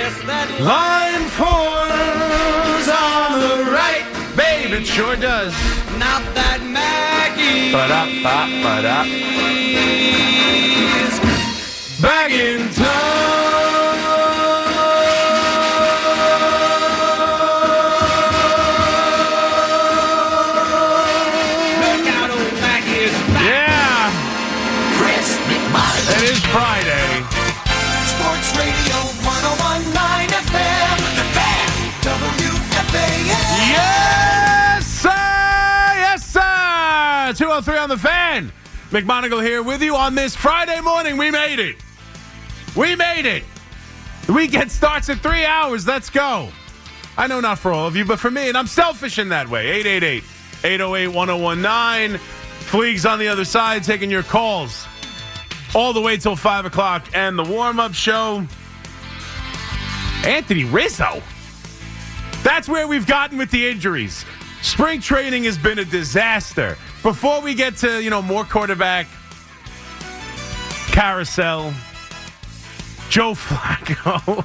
Line 4's on the right, babe, it sure does. Not that Maggie Ba-da-ba-ba-da. is Back in Look out, old Maggie is back. Yeah, Chris McMahon. it is Friday. Sports Radio 101.9 FM. The Fan. WFAN. Yes, sir! Yes, sir! 203 on the Fan. McMonagle here with you on this Friday morning. We made it. We made it. The weekend starts in 3 hours. Let's go. I know not for all of you, but for me, and I'm selfish in that way. 888-808-1019. Fleeg's on the other side taking your calls all the way till 5 o'clock. And the warm-up show, Anthony Rizzo. That's where we've gotten with the injuries. Spring training has been a disaster. Before we get to, more quarterback carousel, Joe Flacco.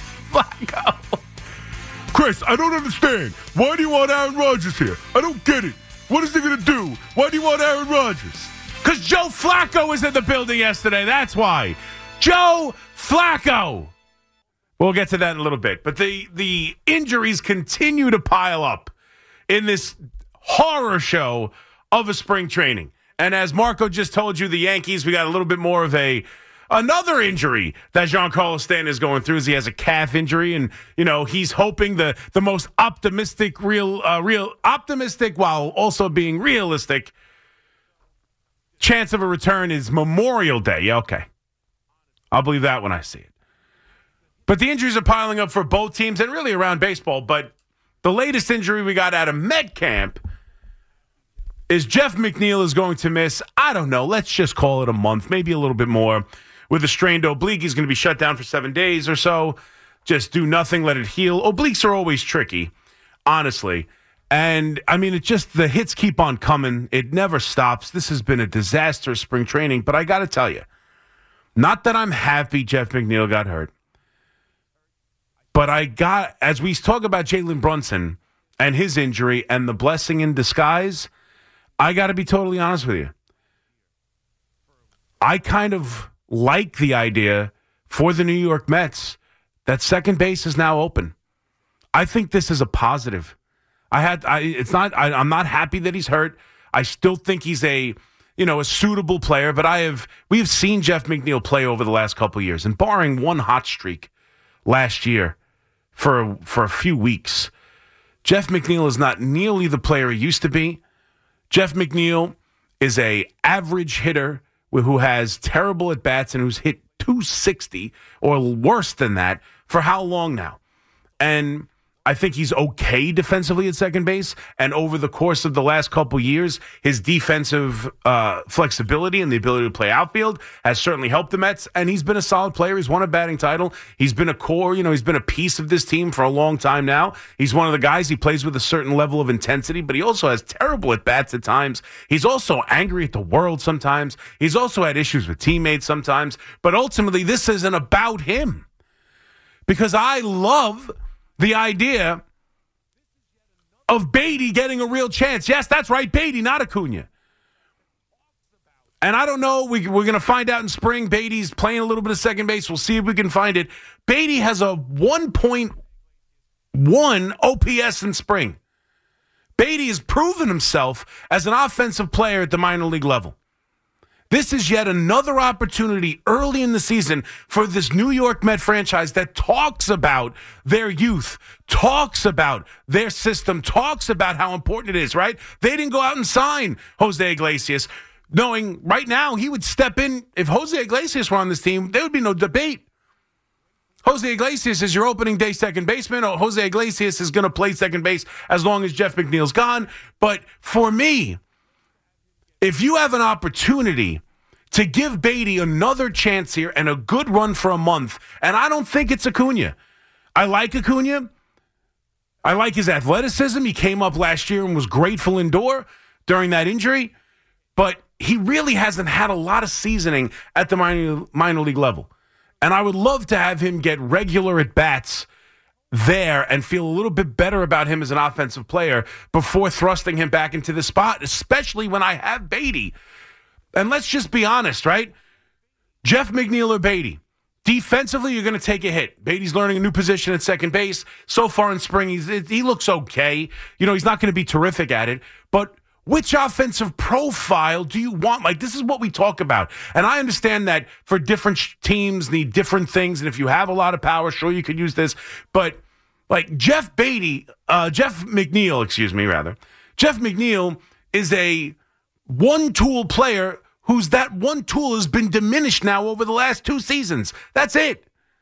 Chris, I don't understand. Why do you want Aaron Rodgers here? I don't get it. What is he going to do? Why do you want Aaron Rodgers? Because Joe Flacco was in the building yesterday. That's why. Joe Flacco. We'll get to that in a little bit. But the injuries continue to pile up in this horror show of a spring training. And as Marco just told you, the Yankees, we got a little bit more of another injury that Giancarlo Stanton is going through as he has a calf injury. And, he's hoping the most optimistic, real optimistic while also being realistic chance of a return is Memorial Day. Yeah, okay. I'll believe that when I see it. But the injuries are piling up for both teams and really around baseball. But the latest injury we got out of Med Camp is Jeff McNeil is going to miss, I don't know, let's just call it a month, maybe a little bit more. With a strained oblique, he's going to be shut down for 7 days or so. Just do nothing, let it heal. Obliques are always tricky, honestly. And, the hits keep on coming. It never stops. This has been a disaster spring training. But I got to tell you, not that I'm happy Jeff McNeil got hurt. But as we talk about Jalen Brunson and his injury and the blessing in disguise, I got to be totally honest with you. I kind of like the idea for the New York Mets that second base is now open. I think this is a positive. I'm not happy that he's hurt. I still think he's a suitable player, but we have seen Jeff McNeil play over the last couple of years, and barring one hot streak last year for a few weeks, Jeff McNeil is not nearly the player he used to be. Jeff McNeil is a average hitter who has terrible at-bats and who's hit 260 or worse than that for how long now? And I think he's okay defensively at second base. And over the course of the last couple years, his defensive flexibility and the ability to play outfield has certainly helped the Mets. And he's been a solid player. He's won a batting title. He's been a core, he's been a piece of this team for a long time now. He's one of the guys, he plays with a certain level of intensity, but he also has terrible at-bats at times. He's also angry at the world sometimes. He's also had issues with teammates sometimes. But ultimately, this isn't about him. Because I love the idea of Beatty getting a real chance. Yes, that's right, Beatty, not Acuna. And I don't know, we're going to find out in spring. Beatty's playing a little bit of second base. We'll see if we can find it. Beatty has a 1.1 OPS in spring. Beatty has proven himself as an offensive player at the minor league level. This is yet another opportunity early in the season for this New York Met franchise that talks about their youth, talks about their system, talks about how important it is, right? They didn't go out and sign Jose Iglesias, knowing right now he would step in. If Jose Iglesias were on this team, there would be no debate. Jose Iglesias is your opening day second baseman. Jose Iglesias is going to play second base as long as Jeff McNeil's gone. But for me, if you have an opportunity to give Beatty another chance here and a good run for a month, and I don't think it's Acuna. I like Acuna. I like his athleticism. He came up last year and was grateful indoor during that injury, but he really hasn't had a lot of seasoning at the minor league level. And I would love to have him get regular at-bats there and feel a little bit better about him as an offensive player before thrusting him back into the spot, especially when I have Beatty. And let's just be honest, right? Jeff McNeil or Beatty. Defensively, you're going to take a hit. Beatty's learning a new position at second base. So far in spring, he looks okay. He's not going to be terrific at it. But which offensive profile do you want? Like, this is what we talk about. And I understand that for different teams need different things. And if you have a lot of power, sure, you could use this. But, like, Jeff McNeil is a one-tool player whose that one tool has been diminished now over the last 2 seasons. That's it.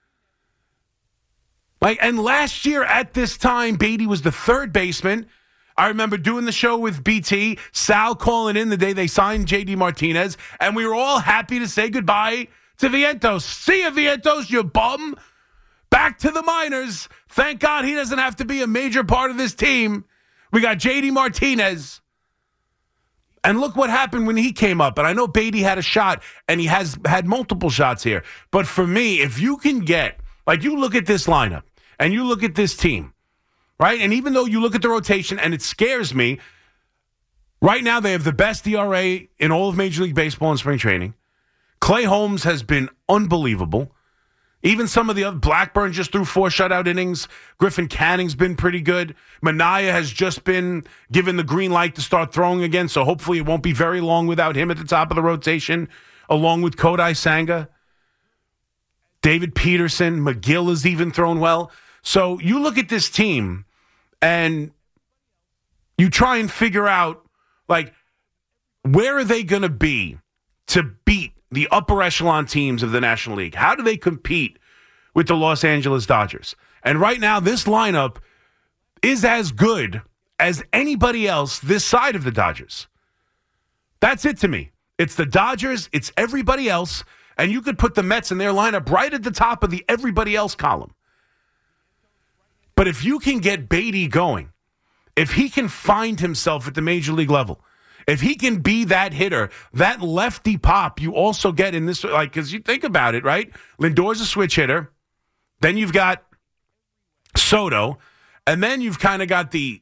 And last year at this time, Beatty was the third baseman. I remember doing the show with BT, Sal calling in the day they signed JD Martinez, and we were all happy to say goodbye to Vientos. See you, Vientos, you bum. Back to the minors. Thank God he doesn't have to be a major part of this team. We got JD Martinez. And look what happened when he came up. And I know Beatty had a shot, and he has had multiple shots here. But for me, if you can get, you look at this lineup, and you look at this team, right? And even though you look at the rotation, and it scares me, right now they have the best ERA in all of Major League Baseball in spring training. Clay Holmes has been unbelievable. Even some of the other, Blackburn just threw 4 shutout innings. Griffin Canning's been pretty good. Minaya has just been given the green light to start throwing again, so hopefully it won't be very long without him at the top of the rotation, along with Kodai Senga. David Peterson, McGill has even thrown well. So you look at this team, and you try and figure out, where are they going to be to beat the upper echelon teams of the National League? How do they compete with the Los Angeles Dodgers? And right now, this lineup is as good as anybody else this side of the Dodgers. That's it to me. It's the Dodgers, it's everybody else, and you could put the Mets in their lineup right at the top of the everybody else column. But if you can get Beatty going, if he can find himself at the major league level, if he can be that hitter, that lefty pop you also get in this, because you think about it, right? Lindor's a switch hitter. Then you've got Soto. And then you've kind of got the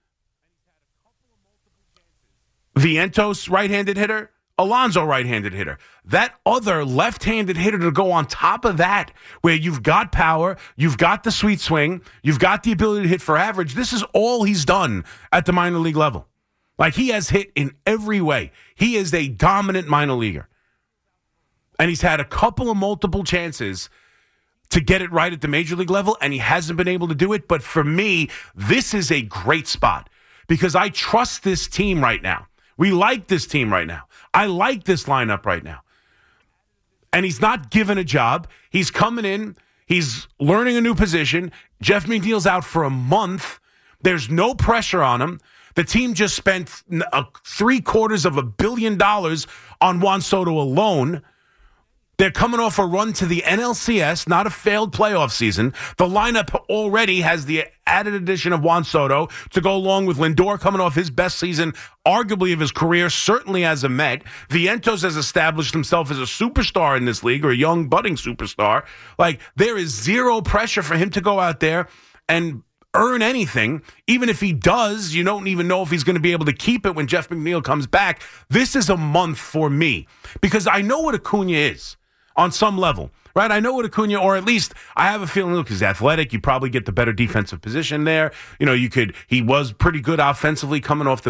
Vientos right-handed hitter, Alonso right-handed hitter. That other left-handed hitter to go on top of that, where you've got power, you've got the sweet swing, you've got the ability to hit for average. This is all he's done at the minor league level. He has hit in every way. He is a dominant minor leaguer. And he's had a couple of multiple chances to get it right at the major league level, and he hasn't been able to do it. But for me, this is a great spot because I trust this team right now. We like this team right now. I like this lineup right now. And he's not given a job. He's coming in. He's learning a new position. Jeff McNeil's out for a month. There's no pressure on him. The team just spent $750 million on Juan Soto alone. They're coming off a run to the NLCS, not a failed playoff season. The lineup already has the added addition of Juan Soto to go along with Lindor coming off his best season, arguably of his career, certainly as a Met. Vientos has established himself as a superstar in this league, or a young budding superstar. There is zero pressure for him to go out there and earn anything. Even if he does, you don't even know if he's going to be able to keep it when Jeff McNeil comes back. This is a month for me because I know what Acuna is on some level, right? I know what Acuna, or at least I have a feeling, look, he's athletic. You probably get the better defensive position there. He was pretty good offensively coming off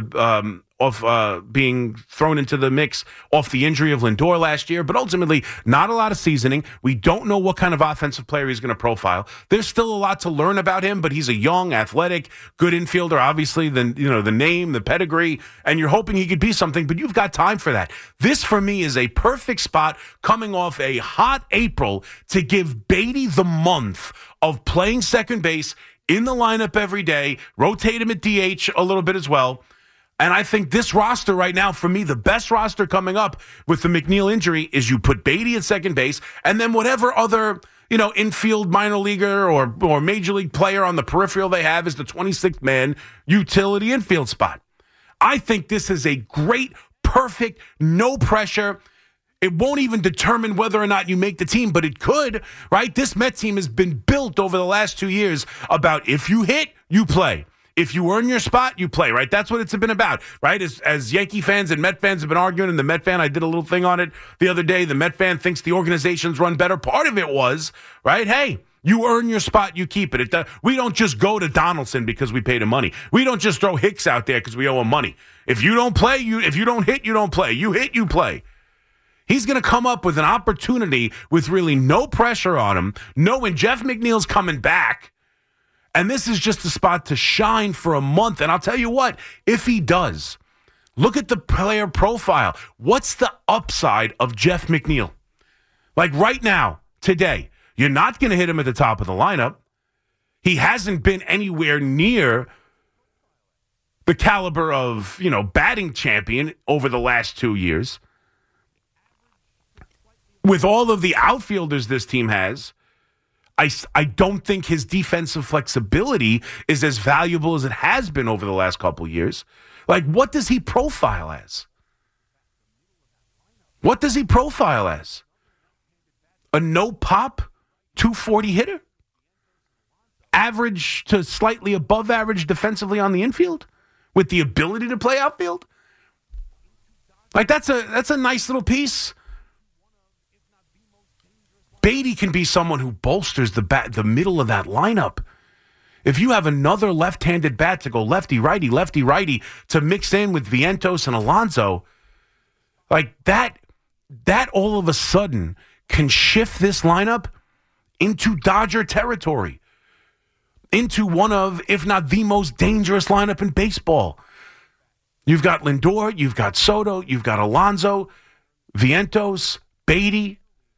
being thrown into the mix off the injury of Lindor last year, but ultimately not a lot of seasoning. We don't know what kind of offensive player he's going to profile. There's still a lot to learn about him, but he's a young, athletic, good infielder. Obviously, the name, the pedigree, and you're hoping he could be something, but you've got time for that. This, for me, is a perfect spot coming off a hot April to give Beatty the month of playing second base in the lineup every day, rotate him at DH a little bit as well. And I think this roster right now, for me, the best roster coming up with the McNeil injury is you put Beatty at second base, and then whatever other, infield minor leaguer or major league player on the peripheral they have is the 26th man utility infield spot. I think this is a great, perfect, no pressure. It won't even determine whether or not you make the team, but it could, right? This Met team has been built over the last 2 years about if you hit, you play. If you earn your spot, you play, right? That's what it's been about, right? As Yankee fans and Met fans have been arguing, and the Met fan, I did a little thing on it the other day, the Met fan thinks the organizations run better. Part of it was, right, hey, you earn your spot, you keep it. We don't just go to Donaldson because we paid him money. We don't just throw Hicks out there because we owe him money. If you don't play, if you don't hit, you don't play. You hit, you play. He's going to come up with an opportunity with really no pressure on him, knowing Jeff McNeil's coming back. And this is just a spot to shine for a month. And I'll tell you what, if he does, look at the player profile. What's the upside of Jeff McNeil? Like right now, today, you're not going to hit him at the top of the lineup. He hasn't been anywhere near the caliber of, batting champion over the last 2 years. With all of the outfielders this team has, I don't think his defensive flexibility is as valuable as it has been over the last couple years. Like, what does he profile as? What does he profile as? A no-pop 240 hitter? Average to slightly above average defensively on the infield? With the ability to play outfield? Like, that's a nice little piece. Beatty can be someone who bolsters the middle of that lineup. If you have another left-handed bat to go lefty-righty to mix in with Vientos and Alonso, like that all of a sudden can shift this lineup into Dodger territory, into one of, if not the most dangerous lineup in baseball. You've got Lindor, you've got Soto, you've got Alonso, Vientos, Beatty.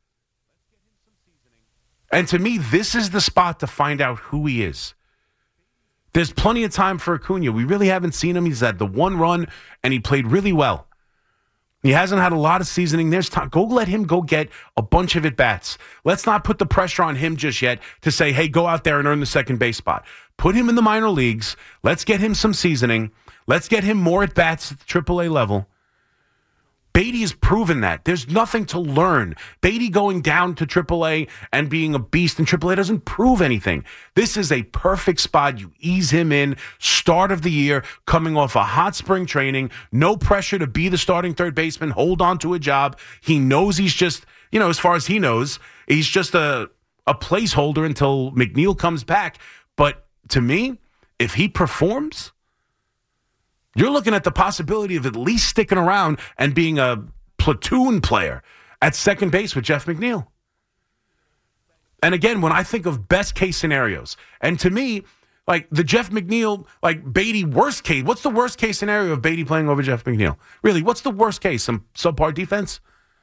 And to me, this is the spot to find out who he is. There's plenty of time for Acuna. We really haven't seen him. He's had the one run, and he played really well. He hasn't had a lot of seasoning. There's time. Go let him go get a bunch of at-bats. Let's not put the pressure on him just yet to say, hey, go out there and earn the second base spot. Put him in the minor leagues. Let's get him some seasoning. Let's get him more at-bats at the AAA level. Beatty has proven that. There's nothing to learn. Beatty going down to AAA and being a beast in AAA doesn't prove anything. This is a perfect spot. You ease him in, start of the year, coming off a hot spring training, no pressure to be the starting third baseman, hold on to a job. He knows he's just, as far as he knows, he's just a placeholder until McNeil comes back. But to me, if he performs, you're looking at the possibility of at least sticking around and being a platoon player at second base with Jeff McNeil. And again, when I think of best case scenarios, and to me, like the Jeff McNeil, like Beatty worst case, what's the worst case scenario of Beatty playing over Jeff McNeil? Really, what's the worst case? Some subpar defense?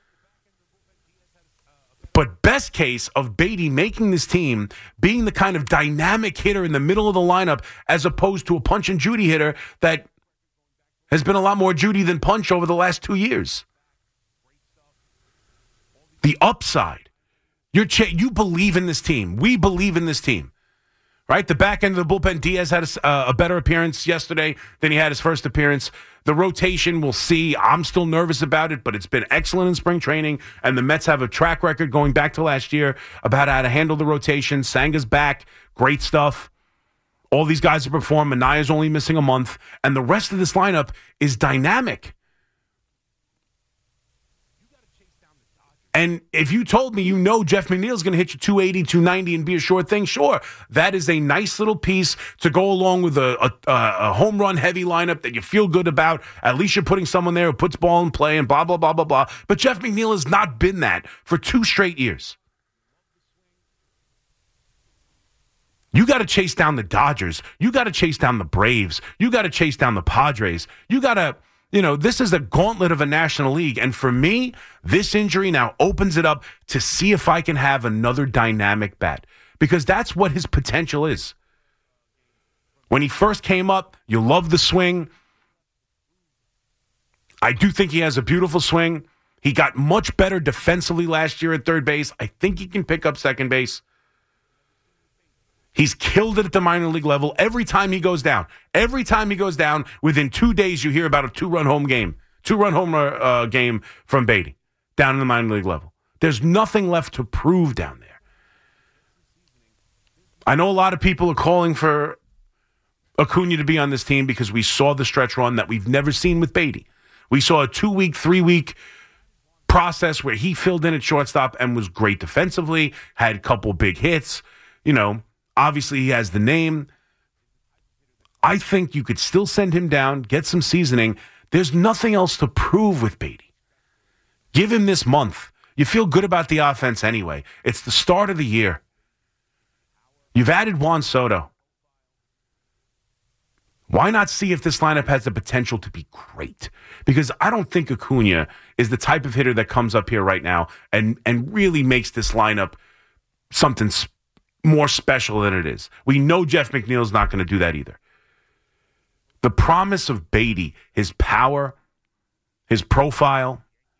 But best case of Beatty making this team, being the kind of dynamic hitter in the middle of the lineup as opposed to a punch and Judy hitter that has been a lot more Judy than punch over the last 2 years. The upside. You believe in this team. We believe in this team. Right? The back end of the bullpen, Diaz had a better appearance yesterday than he had his first appearance. The rotation, we'll see. I'm still nervous about it, but it's been excellent in spring training, and the Mets have a track record going back to last year about how to handle the rotation. Sanga's back. Great stuff. All these guys have performed. Manaya's only missing a month. And the rest of this lineup is dynamic. And if you told me Jeff McNeil's going to hit you 280, 290 and be a sure thing, sure. That is a nice little piece to go along with a home run heavy lineup that you feel good about. At least you're putting someone there who puts ball in play and blah, blah, blah, blah, blah. But Jeff McNeil has not been that for 2 straight years. You got to chase down the Dodgers. You got to chase down the Braves. You got to chase down the Padres. You got to, this is a gauntlet of a National League. And for me, this injury now opens it up to see if I can have another dynamic bat. Because that's what his potential is. When he first came up, you love the swing. I do think he has a beautiful swing. He got much better defensively last year at third base. I think he can pick up second base. He's killed it at the minor league level every time he goes down. Every time he goes down, within 2 days, you hear about a two-run home game from Beatty. down in the minor league level. There's nothing left to prove down there. I know a lot of people are calling for Acuna to be on this team because we saw the stretch run that we've never seen with Beatty. We saw a 2-week, 3-week process where he filled in at shortstop and was great defensively, had a couple big hits. Obviously he has the name. I think you could still send him down, get some seasoning. There's nothing else to prove with Beatty. Give him this month. You feel good about the offense anyway. It's the start of the year. You've added Juan Soto. Why not see if this lineup has the potential to be great? Because I don't think Acuna is the type of hitter that comes up here right now and really makes this lineup something more special than it is. We know Jeff McNeil's not going to do that either. The promise of Beatty, his power, his profile,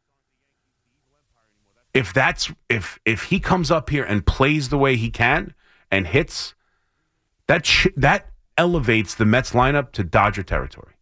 if he comes up here and plays the way he can and hits, that elevates the Mets lineup to Dodger territory.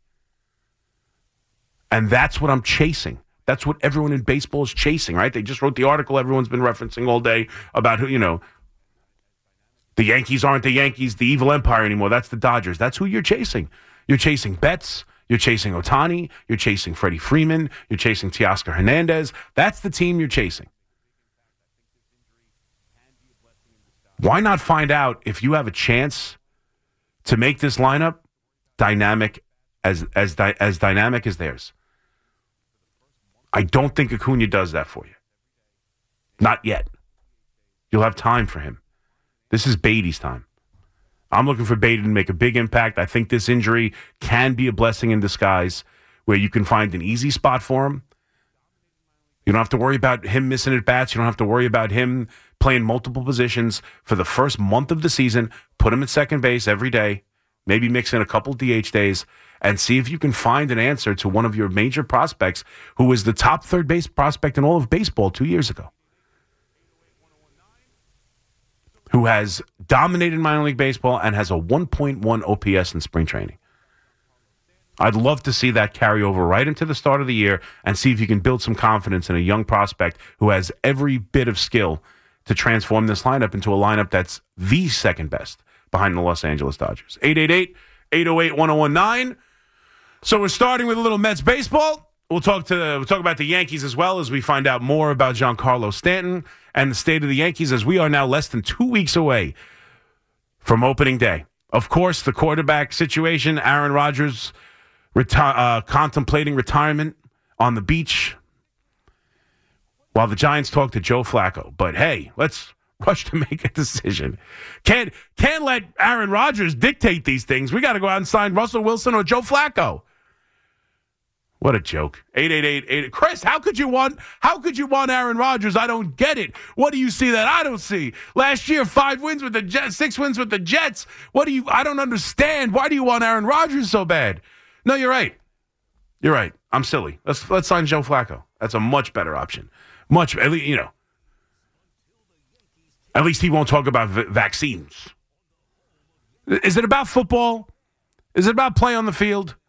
And that's what I'm chasing. That's what everyone in baseball is chasing, right? They just wrote the article everyone's been referencing all day about who, the Yankees aren't the Yankees, the evil empire anymore. That's the Dodgers. That's who you're chasing. You're chasing Betts. You're chasing Ohtani. You're chasing Freddie Freeman. You're chasing Teoscar Hernandez. That's the team you're chasing. Why not find out if you have a chance to make this lineup dynamic as dynamic as theirs? I don't think Acuna does that for you. Not yet. You'll have time for him. This is Beatty's time. I'm looking for Beatty to make a big impact. I think this injury can be a blessing in disguise where you can find an easy spot for him. You don't have to worry about him missing at bats. You don't have to worry about him playing multiple positions for the first month of the season. Put him at second base every day. Maybe mix in a couple DH days and see if you can find an answer to one of your major prospects who was the top third base prospect in all of baseball 2 years ago, who has dominated minor league baseball and has a 1.1 OPS in spring training. I'd love to see that carry over right into the start of the year and see if you can build some confidence in a young prospect who has every bit of skill to transform this lineup into a lineup that's the second best behind the Los Angeles Dodgers. 888-808-1019. So we're starting with a little Mets baseball. We'll talk about the Yankees as well as we find out more about Giancarlo Stanton and the state of the Yankees as we are now less than 2 weeks away from opening day. Of course, the quarterback situation, Aaron Rodgers contemplating retirement on the beach while the Giants talk to Joe Flacco. But hey, let's rush to make a decision. Can't let Aaron Rodgers dictate these things. We got to go out and sign Russell Wilson or Joe Flacco. What a joke. 888. Chris, how could you want Aaron Rodgers? I don't get it. What do you see that I don't see? Last year, 5 wins with the Jets, 6 wins with the Jets. I don't understand. Why do you want Aaron Rodgers so bad? No, you're right. You're right. I'm silly. Let's sign Joe Flacco. That's a much better option. At least he won't talk about vaccines. Is it about football? Is it about play on the field?